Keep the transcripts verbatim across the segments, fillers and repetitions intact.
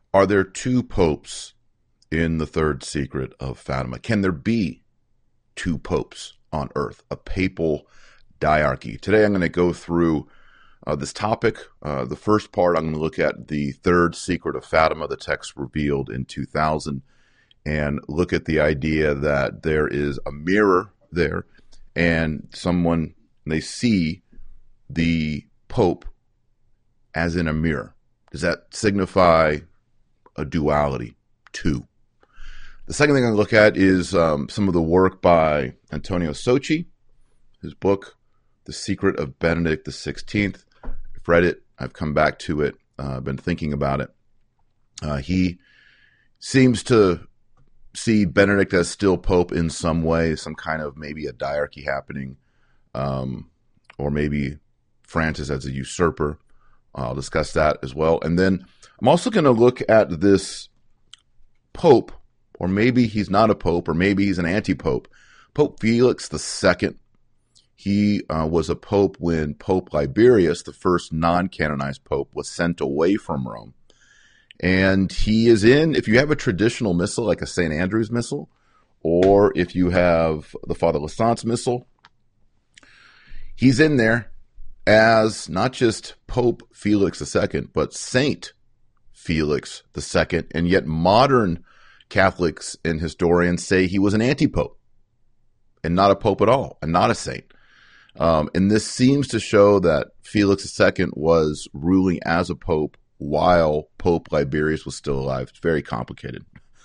Are there two popes in the third secret of Fatima? Can there be two popes on earth, a papal diarchy? Today I'm going to go through uh, this topic. Uh, the first part, I'm going to look at the third secret of Fatima, the text revealed in two thousand, and look at the idea that there is a mirror there and someone, they see the Pope as in a mirror. Does that signify a duality? Two. The second thing I'm going to look at is um, some of the work by Antonio Socci, his book, The Secret of Benedict the sixteenth. I've read it. I've come back to it. I've uh, been thinking about it. Uh, he seems to see Benedict as still Pope in some way, some kind of maybe a diarchy happening, um, or maybe Francis as a usurper. I'll discuss that as well. And then I'm also going to look at this Pope, or maybe he's not a Pope, or maybe he's an anti-Pope, Pope Felix the Second. He uh, was a Pope when Pope Liberius, the first non-canonized Pope, was sent away from Rome. And he is in, if you have a traditional missal, like a Saint Andrew's missal, or if you have the Father Lassance missal, he's in there as not just Pope Felix the Second, but Saint Felix the Second. And yet modern Catholics and historians say he was an anti-pope and not a pope at all, and not a saint. Um, and this seems to show that Felix the Second was ruling as a pope while Pope Liberius was still alive. It's very complicated.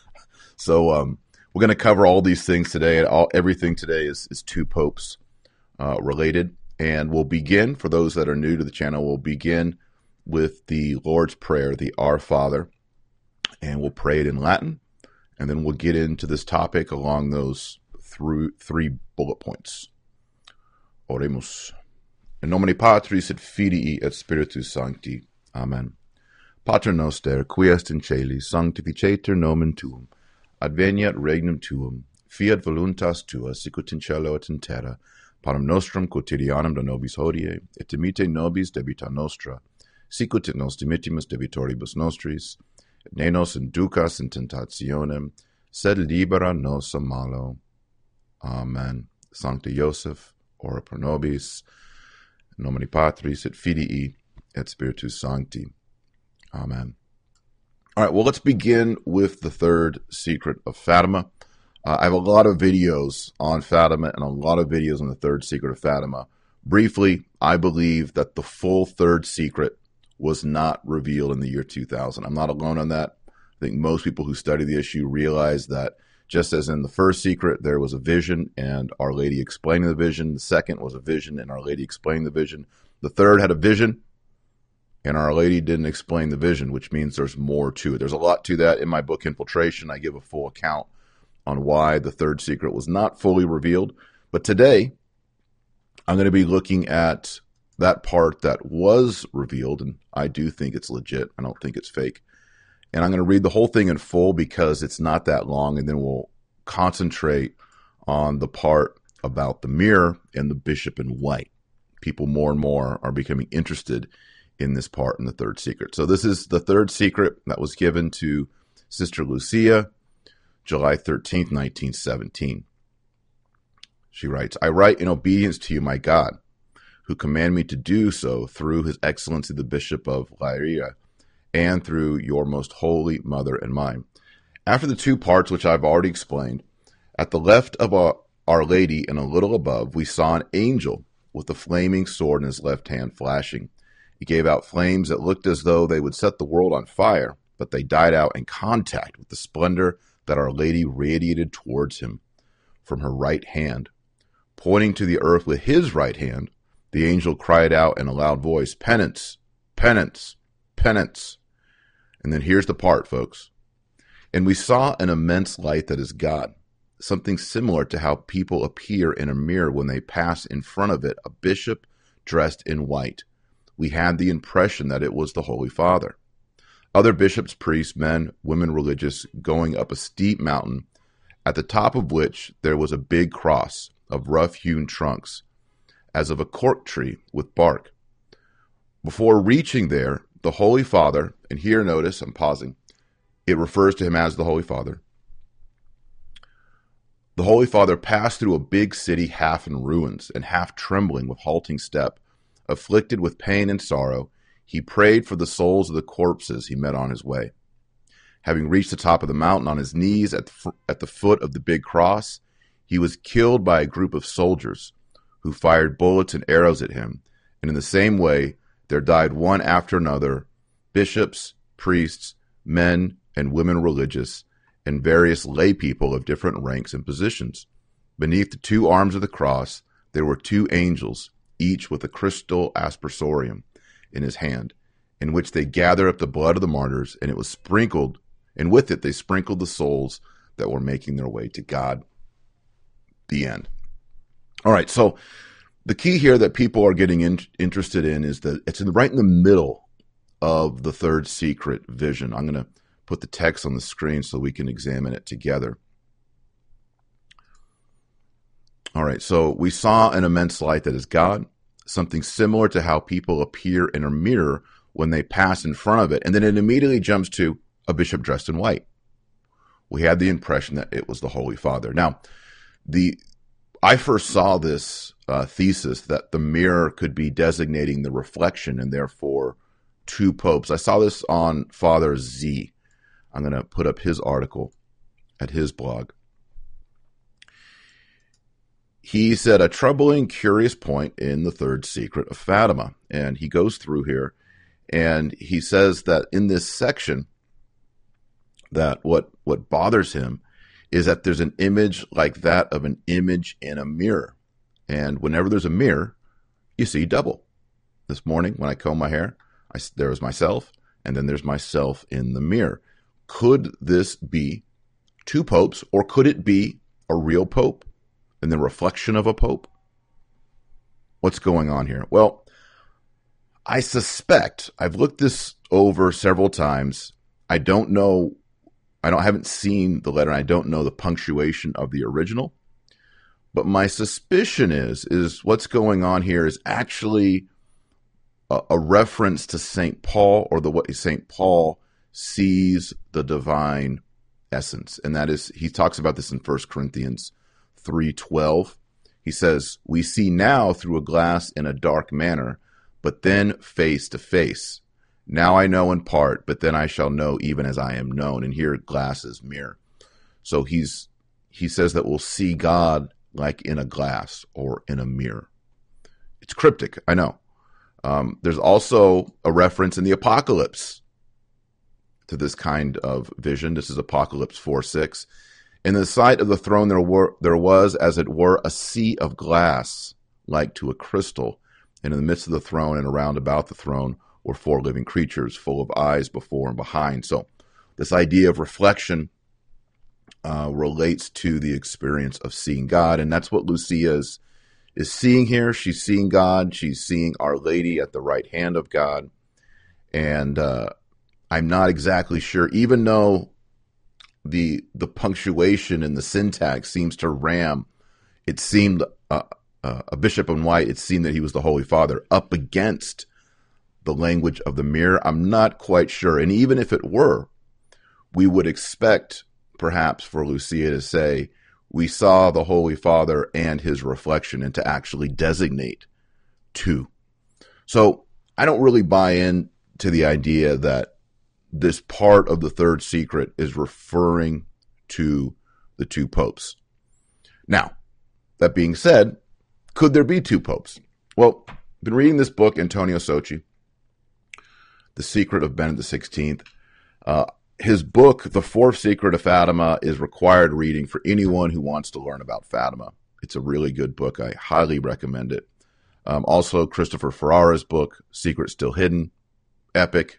So um, we're going to cover all these things today. All, everything today is, is two popes uh, related. And we'll begin, for those that are new to the channel, we'll begin with the Lord's Prayer, the Our Father. And we'll pray it in Latin. And then we'll get into this topic along those through three bullet points. Oremus. In nomine Patris et Filii et Spiritus Sancti. Amen. Pater noster, qui est in caeli, sanctificetur nomen tuum. Adveniat regnum tuum. Fiat voluntas tua, sicut in cielo et in terra. Panem nostrum quotidianum da nobis hodie, et dimite nobis debita nostra, sicut et nos dimittimus debitoribus nostris, et ne nos inducas in tentationem, sed libera nos a malo. Amen. Sancta Joseph, ora pro nobis, in nomine Patris et Filii et Spiritus Sancti. Amen. All right, well, let's begin with the third secret of Fatima. Uh, I have a lot of videos on Fatima and a lot of videos on the third secret of Fatima. Briefly, I believe that the full third secret was not revealed in the year two thousand. I'm not alone on that. I think most people who study the issue realize that just as in the first secret, there was a vision and Our Lady explaining the vision. The second was a vision and Our Lady explaining the vision. The third had a vision and Our Lady didn't explain the vision, which means there's more to it. There's a lot to that. In my book, Infiltration, I give a full account on why the third secret was not fully revealed. But today, I'm going to be looking at that part that was revealed, and I do think it's legit. I don't think it's fake. And I'm going to read the whole thing in full because it's not that long, and then we'll concentrate on the part about the mirror and the bishop in white. People more and more are becoming interested in this part in the third secret. So this is the third secret that was given to Sister Lucia, July thirteenth, nineteen seventeen. She writes, I write in obedience to you, my God, who command me to do so through His Excellency the Bishop of Leiria and through your most holy mother and mine. After the two parts, which I've already explained, at the left of our, our Lady and a little above, we saw an angel with a flaming sword in his left hand flashing. He gave out flames that looked as though they would set the world on fire, but they died out in contact with the splendor that Our Lady radiated towards him from her right hand. Pointing to the earth with his right hand, the angel cried out in a loud voice, penance, penance, penance. And then here's the part, folks. And we saw an immense light that is God, something similar to how people appear in a mirror when they pass in front of it, a bishop dressed in white. We had the impression that it was the Holy Father. Other bishops, priests, men, women religious, going up a steep mountain, at the top of which there was a big cross of rough-hewn trunks, as of a cork tree with bark. Before reaching there, the Holy Father, and here notice, I'm pausing, it refers to him as the Holy Father. The Holy Father passed through a big city half in ruins and half trembling with halting step. Afflicted with pain and sorrow, he prayed for the souls of the corpses he met on his way. Having reached the top of the mountain on his knees at the, f- at the foot of the big cross, he was killed by a group of soldiers who fired bullets and arrows at him. And in the same way, there died one after another, bishops, priests, men and women religious, and various lay people of different ranks and positions. Beneath the two arms of the cross, there were two angels, each with a crystal aspersorium in his hand, in which they gathered up the blood of the martyrs, and it was sprinkled, and with it they sprinkled the souls that were making their way to God. The end. All right, so the key here that people are getting in, interested in is that it's in, right in the middle of the third secret vision. I'm going to put the text on the screen so we can examine it together. All right, so we saw an immense light that is God, something similar to how people appear in a mirror when they pass in front of it, and then it immediately jumps to a bishop dressed in white. We had the impression that it was the Holy Father. Now, the I first saw this uh, thesis that the mirror could be designating the reflection and therefore two popes. I saw this on Father Z. I'm going to put up his article at his blog. He said a troubling, curious point in the third secret of Fatima. And he goes through here and he says that in this section, that what, what bothers him is that there's an image like that of an image in a mirror. And whenever there's a mirror, you see double. This morning when I comb my hair, I, there was myself, and then there's myself in the mirror. Could this be two popes, or could it be a real pope and the reflection of a pope? What's going on here? Well, I suspect, I've looked this over several times. I don't know, I don't haven't seen the letter, and I don't know the punctuation of the original. But my suspicion is, is what's going on here is actually a, a reference to Saint Paul, or the way Saint Paul sees the divine essence. And that is, he talks about this in First Corinthians three twelve. He says, we see now through a glass in a dark manner, but then face to face. Now I know in part, but then I shall know even as I am known. And here glass is mirror. So he's he says that we'll see God like in a glass or in a mirror. It's cryptic, I know. Um, there's also a reference in the Apocalypse to this kind of vision. This is Apocalypse four six. In the sight of the throne there were there was, as it were, a sea of glass, like to a crystal. And in the midst of the throne and around about the throne were four living creatures, full of eyes before and behind. So this idea of reflection uh, relates to the experience of seeing God. And that's what Lucia is, is seeing here. She's seeing God. She's seeing Our Lady at the right hand of God. And uh, I'm not exactly sure, even though the the punctuation and the syntax seems to ram, it seemed uh, uh, a bishop in white, it seemed that he was the Holy Father up against the language of the mirror. I'm not quite sure. And even if it were, we would expect perhaps for Lucia to say, we saw the Holy Father and his reflection, and to actually designate two. So I don't really buy in to the idea that this part of the third secret is referring to the two popes. Now, that being said, could there be two popes? Well, I've been reading this book, Antonio Socci, The Secret of Benedict the sixteenth. Uh, his book, The Fourth Secret of Fatima, is required reading for anyone who wants to learn about Fatima. It's a really good book. I highly recommend it. Um, also, Christopher Ferrara's book, Secret Still Hidden, epic.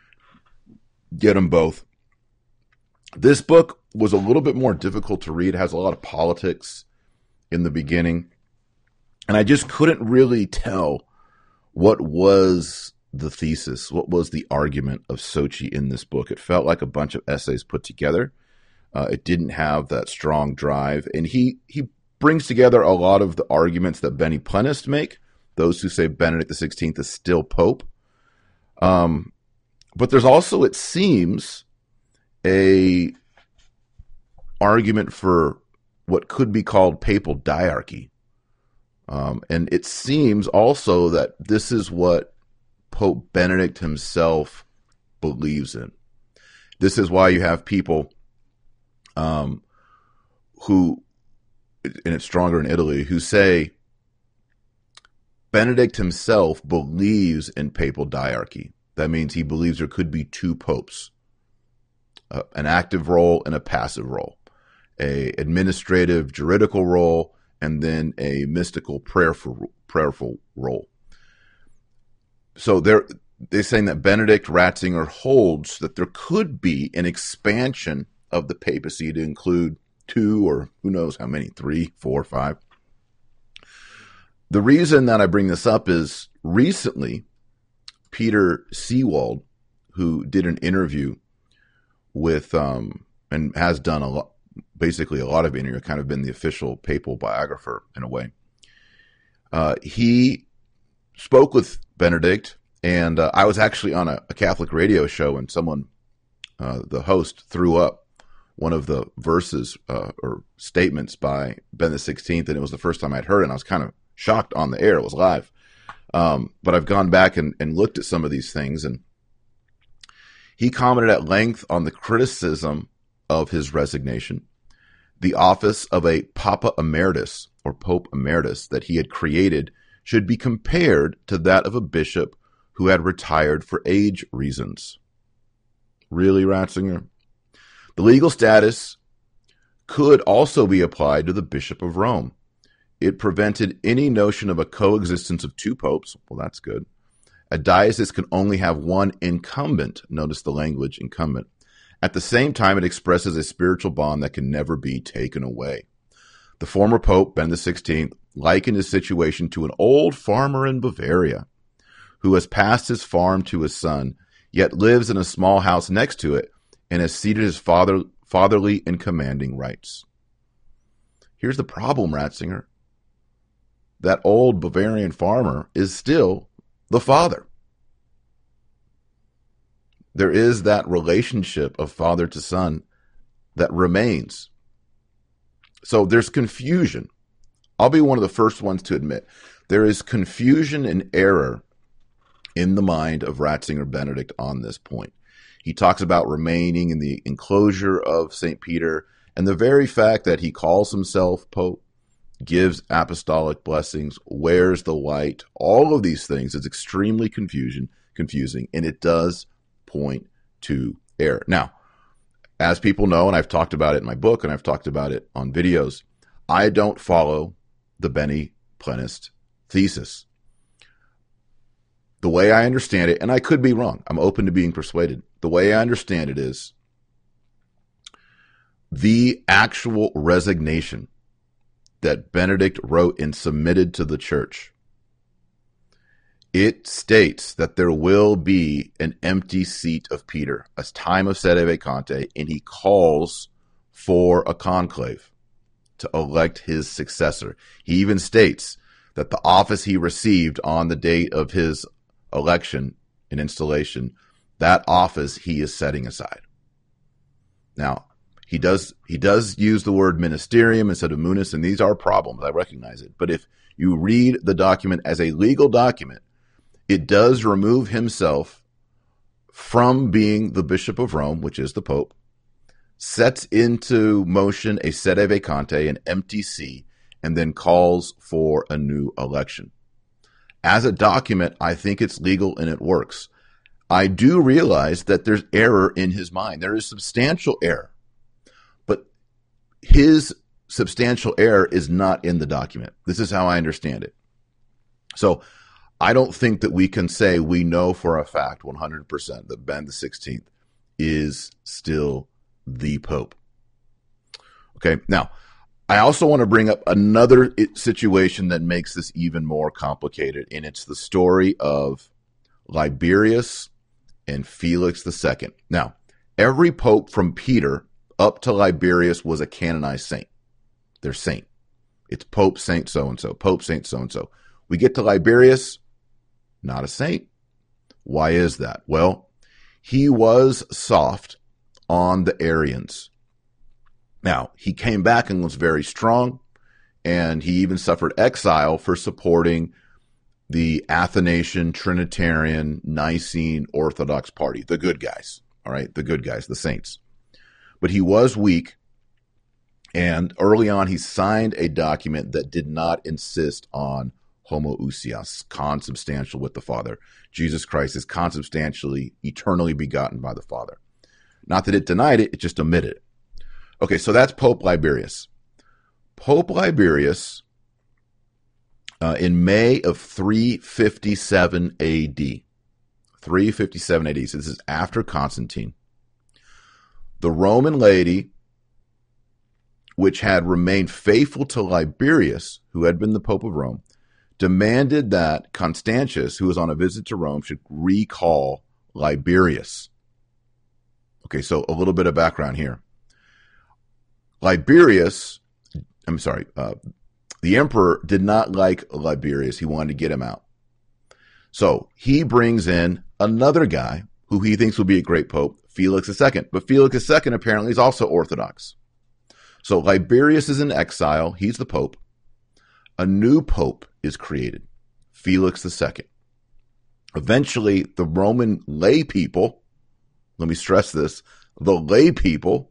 Get them both. This book was a little bit more difficult to read. It has a lot of politics in the beginning. And I just couldn't really tell what was the thesis, what was the argument of Socci in this book. It felt like a bunch of essays put together. Uh, it didn't have that strong drive. And he, he brings together a lot of the arguments that Benny Plenists make, those who say Benedict the sixteenth is still Pope. Um, But there's also, it seems, a argument for what could be called papal diarchy. Um, and it seems also that this is what Pope Benedict himself believes in. This is why you have people um, who, and it's stronger in Italy, who say Benedict himself believes in papal diarchy. That means he believes there could be two popes, uh, an active role and a passive role, a administrative juridical role, and then a mystical prayerful prayerful role. So they're they're saying that Benedict Ratzinger holds that there could be an expansion of the papacy to include two or who knows how many, three, four, five. The reason that I bring this up is recently Peter Seewald, who did an interview with um, and has done a lot, basically a lot of interviews, kind of been the official papal biographer in a way. Uh, he spoke with Benedict, and uh, I was actually on a, a Catholic radio show, and someone, uh, the host, threw up one of the verses uh, or statements by Ben the sixteenth, and it was the first time I'd heard it, and I was kind of shocked on the air. It was live. Um, but I've gone back and, and looked at some of these things, and he commented at length on the criticism of his resignation, the office of a Papa Emeritus or Pope Emeritus that he had created should be compared to that of a bishop who had retired for age reasons. Really, Ratzinger? The legal status could also be applied to the Bishop of Rome. It prevented any notion of a coexistence of two popes. Well, that's good. A diocese can only have one incumbent. Notice the language, incumbent. At the same time, it expresses a spiritual bond that can never be taken away. The former Pope, Ben the sixteenth, likened his situation to an old farmer in Bavaria who has passed his farm to his son, yet lives in a small house next to it and has ceded his father, fatherly and commanding rights. Here's the problem, Ratzinger. That old Bavarian farmer is still the father. There is that relationship of father to son that remains. So there's confusion. I'll be one of the first ones to admit there is confusion and error in the mind of Ratzinger Benedict on this point. He talks about remaining in the enclosure of Saint Peter, and the very fact that he calls himself Pope, gives apostolic blessings, wears the white, all of these things is extremely confusion, confusing, and it does point to error. Now, as people know, and I've talked about it in my book, and I've talked about it on videos, I don't follow the Bene Plenist thesis. The way I understand it, and I could be wrong, I'm open to being persuaded. The way I understand it is the actual resignation that Benedict wrote and submitted to the church. It states that there will be an empty seat of Peter, a time of sede vacante, and he calls for a conclave to elect his successor. He even states that the office he received on the date of his election and installation, that office he is setting aside. Now, he does he does use the word ministerium instead of munus, and these are problems. I recognize it. But if you read the document as a legal document, it does remove himself from being the Bishop of Rome, which is the Pope, sets into motion a sede vacante, an empty see, and then calls for a new election. As a document, I think it's legal and it works. I do realize that there's error in his mind. There is substantial error. But his substantial error is not in the document. This is how I understand it. So I don't think that we can say we know for a fact one hundred percent that Ben the sixteenth is still the Pope. Okay, now, I also want to bring up another situation that makes this even more complicated, and it's the story of Liberius and Felix the Second. Now, every pope from Peter up to Liberius was a canonized saint. They're saint. It's Pope Saint so-and-so, Pope Saint so-and-so. We get to Liberius, not a saint. Why is that? Well, he was soft on the Arians. Now, he came back and was very strong, and he even suffered exile for supporting the Athanasian, Trinitarian, Nicene Orthodox party, the good guys, all right, the good guys, the saints. But he was weak, and early on he signed a document that did not insist on homoousios, consubstantial with the Father. Jesus Christ is consubstantially, eternally begotten by the Father. Not that it denied it, it just omitted it. Okay, so that's Pope Liberius. Pope Liberius, uh, in May of three fifty-seven A D, three fifty-seven A D, so this is after Constantine, the Roman laity, which had remained faithful to Liberius, who had been the Pope of Rome, demanded that Constantius, who was on a visit to Rome, should recall Liberius. Okay, so a little bit of background here. Liberius, I'm sorry, uh, the emperor did not like Liberius. He wanted to get him out. So he brings in another guy who he thinks will be a great pope, Felix the Second. But Felix the Second apparently is also Orthodox. So Liberius is in exile. He's the pope. A new pope is created, Felix the Second. Eventually, the Roman lay people, let me stress this, the lay people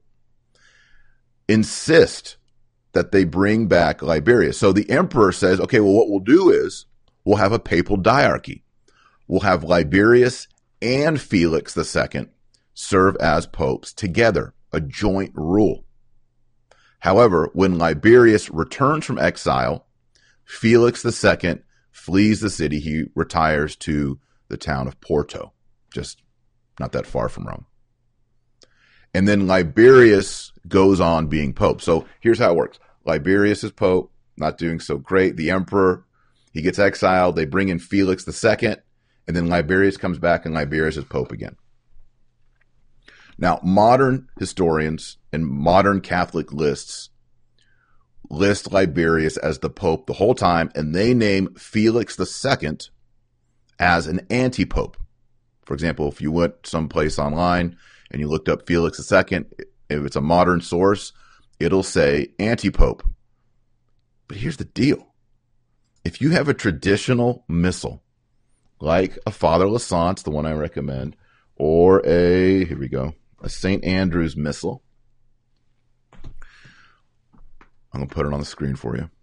insist that they bring back Liberius. So the emperor says, okay, well, what we'll do is we'll have a papal diarchy. We'll have Liberius and Felix the Second serve as popes together, a joint rule. However, when Liberius returns from exile, Felix the Second flees the city. He retires to the town of Porto, just not that far from Rome. And then Liberius goes on being pope. So here's how it works. Liberius is pope, not doing so great. The emperor, he gets exiled. They bring in Felix the Second, and then Liberius comes back, and Liberius is pope again. Now, modern historians and modern Catholic lists list Liberius as the pope the whole time, and they name Felix the Second as an anti-pope. For example, if you went someplace online and you looked up Felix the Second, if it's a modern source, it'll say anti-pope. But here's the deal. If you have a traditional missal, like a Father Lassance, the one I recommend, or a, here we go, a Saint Andrew's missal, I'm going to put it on the screen for you.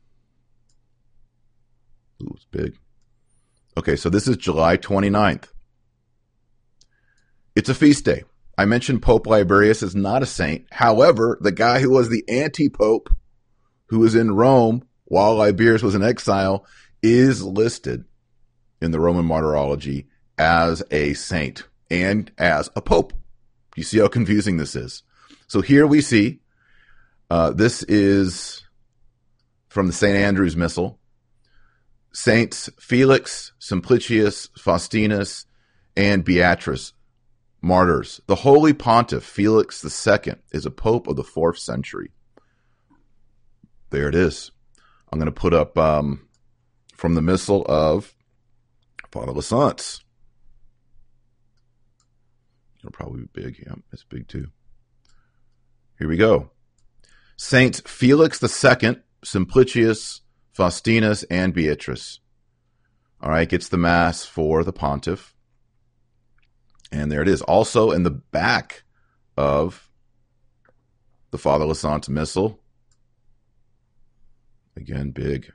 Ooh, it's big. Okay, so this is July twenty-ninth. It's a feast day. I mentioned Pope Liberius is not a saint. However, the guy who was the anti-pope, who was in Rome while Liberius was in exile, is listed in the Roman Martyrology as a saint and as a pope. You see how confusing this is? So here we see, uh, this is from the Saint Andrew's Missal. Saints Felix, Simplicius, Faustinus, and Beatrice, martyrs. The Holy Pontiff, Felix the Second, is a pope of the fourth century. There it is. I'm going to put up um, from the Missal of Father Lassance. It'll probably be big. Yeah, it's big too. Here we go. Saints Felix the Second, Simplicius, Faustinus, and Beatrice. All right, gets the Mass for the Pontiff. And there it is. Also in the back of the Father Lassance Missal. Again, big.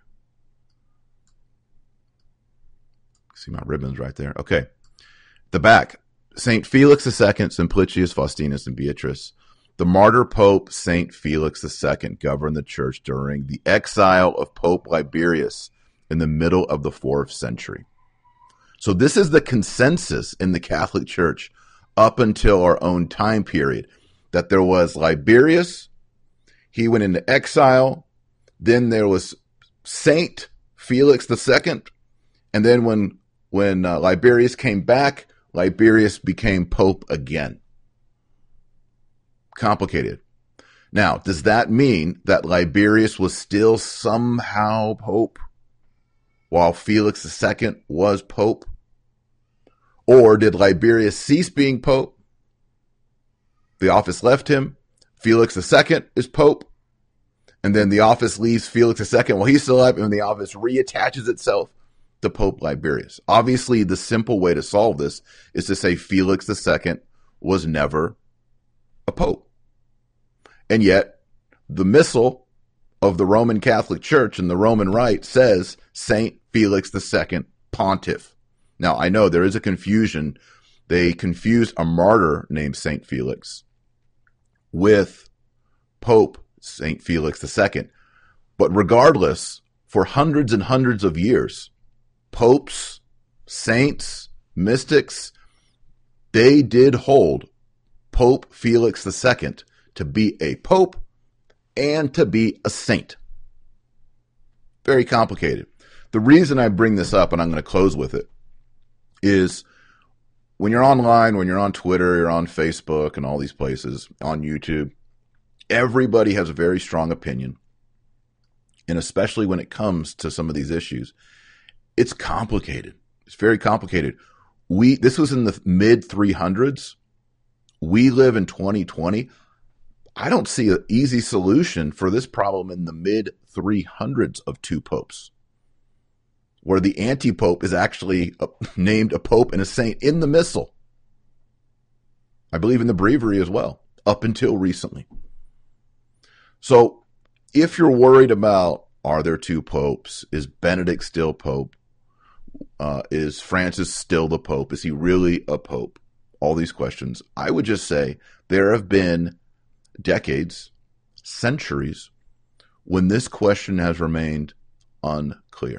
See my ribbons right there. Okay. The back. Saint Felix the Second, Simplicius, Faustinus, and Beatrice. The martyr pope, Saint Felix the Second, governed the church during the exile of Pope Liberius in the middle of the fourth century. So this is the consensus in the Catholic Church up until our own time period, that there was Liberius, he went into exile, then there was Saint Felix the Second, and then when when uh, Liberius came back, Liberius became pope again. Complicated. Now, does that mean that Liberius was still somehow pope while Felix the Second was pope? Or did Liberius cease being pope The office left him. Felix the Second is Pope. And then the office leaves Felix the Second while he's still alive, and the office reattaches itself to Pope Liberius. Obviously, the simple way to solve this is to say Felix the Second was never a pope. And yet, the missal of the Roman Catholic Church and the Roman Rite says Saint Felix the Second, Pontiff. Now, I know there is a confusion. They confused a martyr named Saint Felix with Pope Saint Felix the Second. But regardless, for hundreds and hundreds of years, popes, saints, mystics, they did hold Pope Felix the Second to be a pope and to be a saint. Very complicated. The reason I bring this up, and I'm going to close with it, is when you're online, when you're on Twitter, you're on Facebook and all these places, on YouTube, everybody has a very strong opinion. And especially when it comes to some of these issues, it's complicated. It's very complicated. We, this was in the mid three hundreds. We live in twenty twenty. I don't see an easy solution for this problem in the mid three hundreds of two popes, where the anti-pope is actually a, named a pope and a saint in the missal. I believe in the breviary as well, up until recently. So if you're worried about, are there two popes? Is Benedict still pope? Uh, is Francis still the pope? Is he really a pope? All these questions. I would just say there have been decades, centuries, when this question has remained unclear.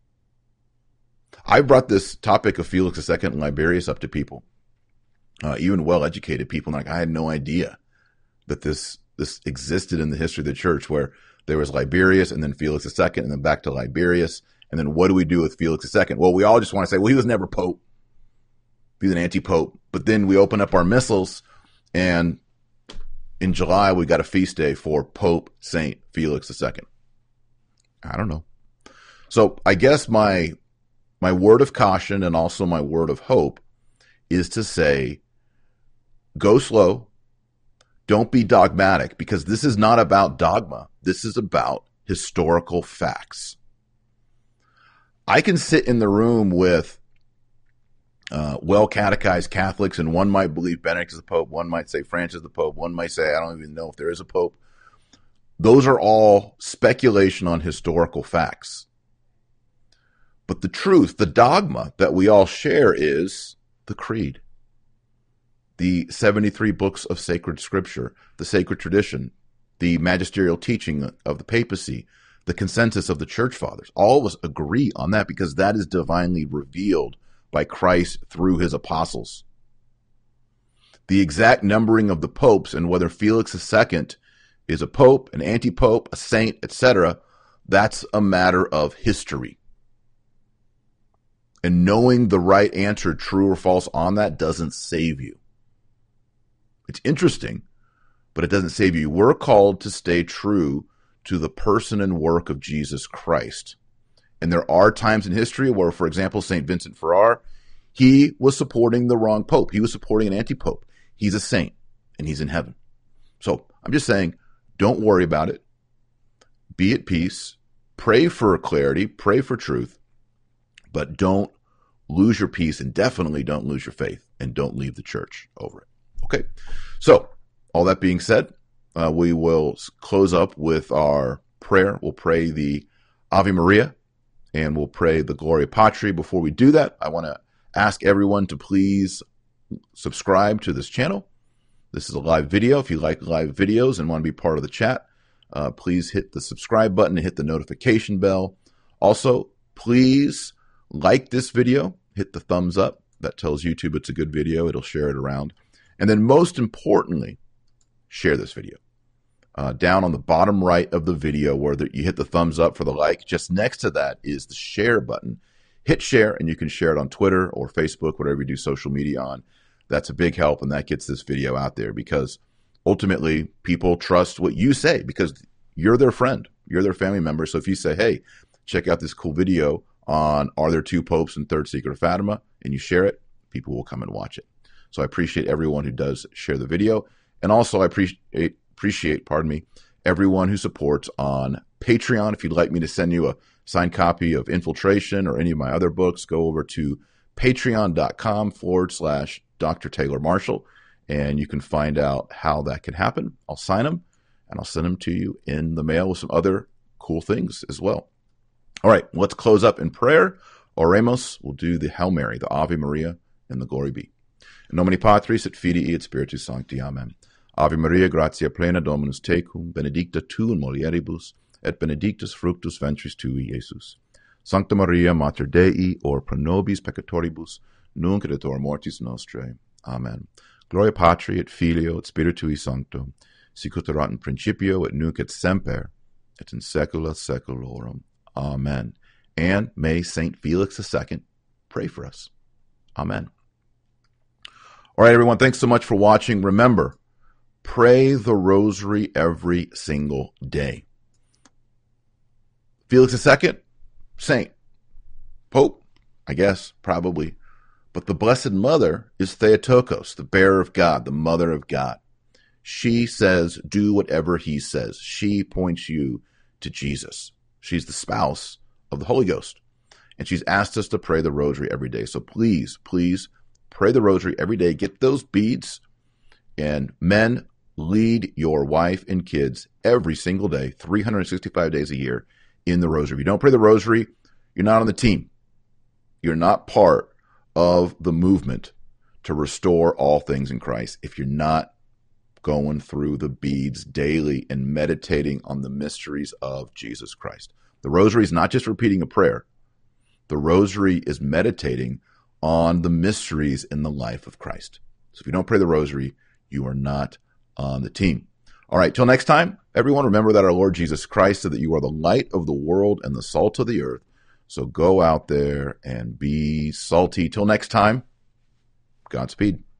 I brought this topic of Felix the Second and Liberius up to people, uh, even well-educated people. Like, I had no idea that this this existed in the history of the church, where there was Liberius and then Felix the Second and then back to Liberius. And then what do we do with Felix the Second? Well, we all just want to say, well, he was never pope. He's an anti-pope. But then we open up our missals, and in July, we got a feast day for Pope Saint Felix the Second. I don't know. So I guess my my word of caution and also my word of hope is to say, go slow. Don't be dogmatic, because this is not about dogma. This is about historical facts. I can sit in the room with uh, well-catechized Catholics, and one might believe Benedict is the Pope, one might say Francis is the Pope, one might say, I don't even know if there is a Pope. Those are all speculation on historical facts. But the truth, the dogma that we all share is the creed. The seventy-three books of sacred scripture, the sacred tradition, the magisterial teaching of the papacy, the consensus of the church fathers. All of us agree on that, because that is divinely revealed by Christ through his apostles. The exact numbering of the popes and whether Felix the Second is a pope, an anti-pope, a saint, et cetera, that's a matter of history. And knowing the right answer, true or false, on that doesn't save you. It's interesting, but it doesn't save you. We're called to stay true to the person and work of Jesus Christ. And there are times in history where, for example, Saint Vincent Ferrer, he was supporting the wrong pope. He was supporting an anti-pope. He's a saint, and he's in heaven. So I'm just saying, don't worry about it. Be at peace. Pray for clarity. Pray for truth. But don't lose your peace, and definitely don't lose your faith, and don't leave the church over it. Okay, so all that being said, uh, we will close up with our prayer. We'll pray the Ave Maria, and we'll pray the Gloria Patri. Before we do that, I want to ask everyone to please subscribe to this channel. This is a live video. If you like live videos and want to be part of the chat, uh, please hit the subscribe button and hit the notification bell. Also, please like this video. Hit the thumbs up. That tells YouTube it's a good video. It'll share it around. And then most importantly, share this video. Uh, down on the bottom right of the video where the, you hit the thumbs up for the like, just next to that is the share button. Hit share, and you can share it on Twitter or Facebook, whatever you do social media on. That's a big help, and that gets this video out there, because ultimately people trust what you say, because you're their friend. You're their family member. So if you say, hey, check out this cool video on Are There Two Popes in Third Secret of Fatima, and you share it, people will come and watch it. So I appreciate everyone who does share the video. And also, I appreciate, appreciate, pardon me, everyone who supports on Patreon. If you'd like me to send you a signed copy of Infiltration or any of my other books, go over to patreon.com forward slash Dr. Taylor Marshall, and you can find out how that can happen. I'll sign them, and I'll send them to you in the mail with some other cool things as well. All right, let's close up in prayer. Oremos, we'll do the Hail Mary, the Ave Maria, and the Glory Be. In nomine Patris et Filii et Spiritus Sancti. Amen. Ave Maria, gratia plena, Dominus tecum, benedicta tu in mulieribus, et benedictus fructus ventris tui, Iesus. Sancta Maria, Mater Dei, or pro nobis peccatoribus, nunc et at hora mortis nostrae. Amen. Gloria Patri et Filio et Spiritui Sancto, sicut erat in principio et nunc et semper, et in saecula saeculorum. Amen. And may Saint Felix the Second pray for us. Amen. All right, everyone, thanks so much for watching. Remember, pray the rosary every single day. Felix the Second, saint, pope, I guess, probably. But the Blessed Mother is Theotokos, the bearer of God, the mother of God. She says, do whatever he says. She points you to Jesus. She's the spouse of the Holy Ghost. And she's asked us to pray the rosary every day. So please, please pray the rosary every day. Get those beads. And men, lead your wife and kids every single day, three hundred sixty-five days a year, in the rosary. If you don't pray the rosary, you're not on the team. You're not part of the movement to restore all things in Christ if you're not going through the beads daily and meditating on the mysteries of Jesus Christ. The rosary is not just repeating a prayer. The rosary is meditating on the mysteries in the life of Christ. So if you don't pray the rosary, you are not on the team. All right, till next time, everyone, remember that our Lord Jesus Christ said that you are the light of the world and the salt of the earth. So go out there and be salty. Till next time, Godspeed.